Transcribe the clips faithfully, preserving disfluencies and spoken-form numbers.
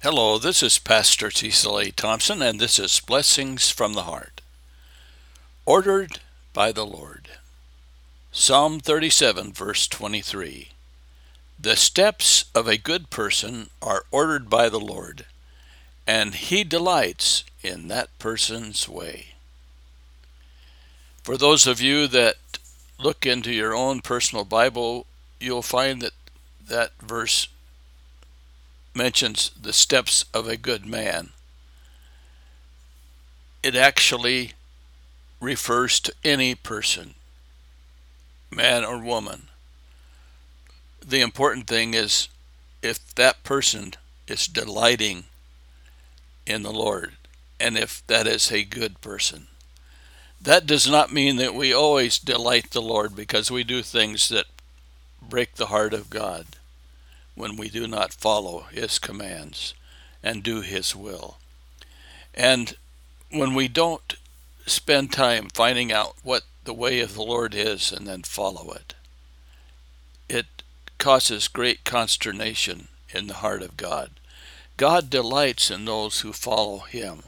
Hello, this is Pastor Cecil A. Thompson, and this is Blessings from the Heart. Ordered by the Lord. Psalm thirty-seven, verse twenty-three. The steps of a good person are ordered by the Lord, and he delights in that person's way. For those of you that look into your own personal Bible, you'll find that that verse mentions the steps of a good man. It actually refers to any person, man or woman. The important thing is if that person is delighting in the Lord, and if that is a good person. That does not mean that we always delight the Lord because we do things that break the heart of God when we do not follow his commands and do his will. And when we don't spend time finding out what the way of the Lord is and then follow it, it causes great consternation in the heart of God. God delights in those who follow him.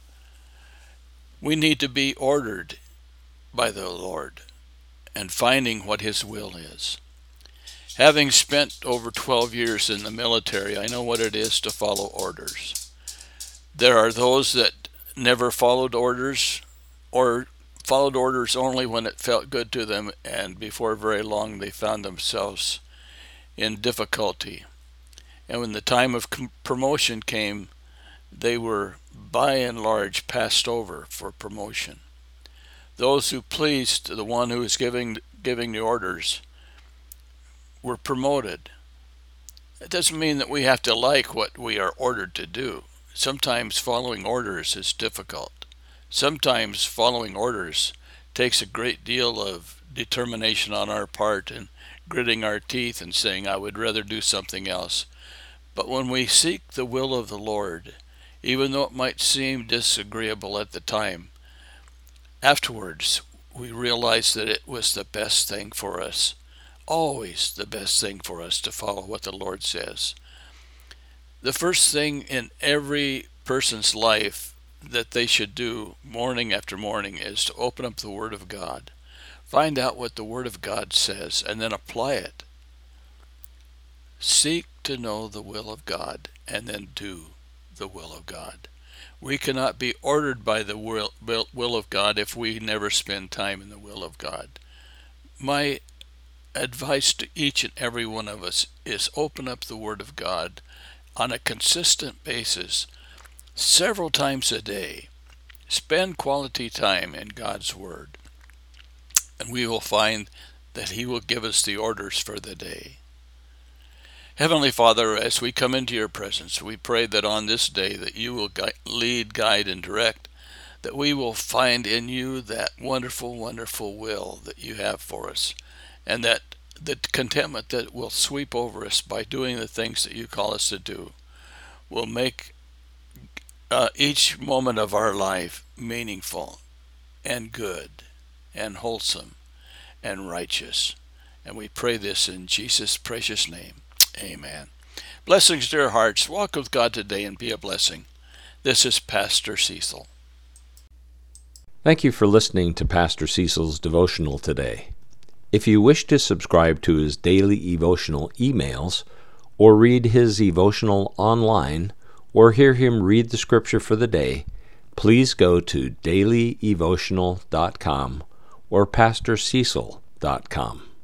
We need to be ordered by the Lord and finding what his will is. Having spent over twelve years in the military, I know what it is to follow orders. There are those that never followed orders, or followed orders only when it felt good to them, and before very long they found themselves in difficulty. And when the time of promotion came, they were by and large passed over for promotion. Those who pleased the one who was giving giving the orders were promoted. It doesn't mean that we have to like what we are ordered to do. Sometimes following orders is difficult. Sometimes following orders takes a great deal of determination on our part and gritting our teeth and saying, I would rather do something else. But when we seek the will of the Lord, even though it might seem disagreeable at the time, afterwards we realize that it was the best thing for us. Always the best thing for us to follow what the Lord says. The first thing in every person's life that they should do morning after morning is to open up the Word of God. Find out what the Word of God says and then apply it. Seek to know the will of God and then do the will of God. We cannot be ordered by the will, will, will of God if we never spend time in the will of God. My advice to each and every one of us is open up the Word of God on a consistent basis several times a day. Spend quality time in God's Word, and we will find that he will give us the orders for the day. Heavenly Father, as we come into your presence, we pray that on this day that you will guide, lead, guide, and direct, that we will find in you that wonderful, wonderful will that you have for us, and that the contentment that will sweep over us by doing the things that you call us to do will make uh, each moment of our life meaningful and good and wholesome and righteous. And we pray this in Jesus' precious name. Amen. Blessings to your hearts. Walk with God today and be a blessing. This is Pastor Cecil. Thank you for listening to Pastor Cecil's devotional today. If you wish to subscribe to his daily devotional emails, or read his devotional online, or hear him read the scripture for the day, please go to daily devotional dot com or pastor cecil dot com.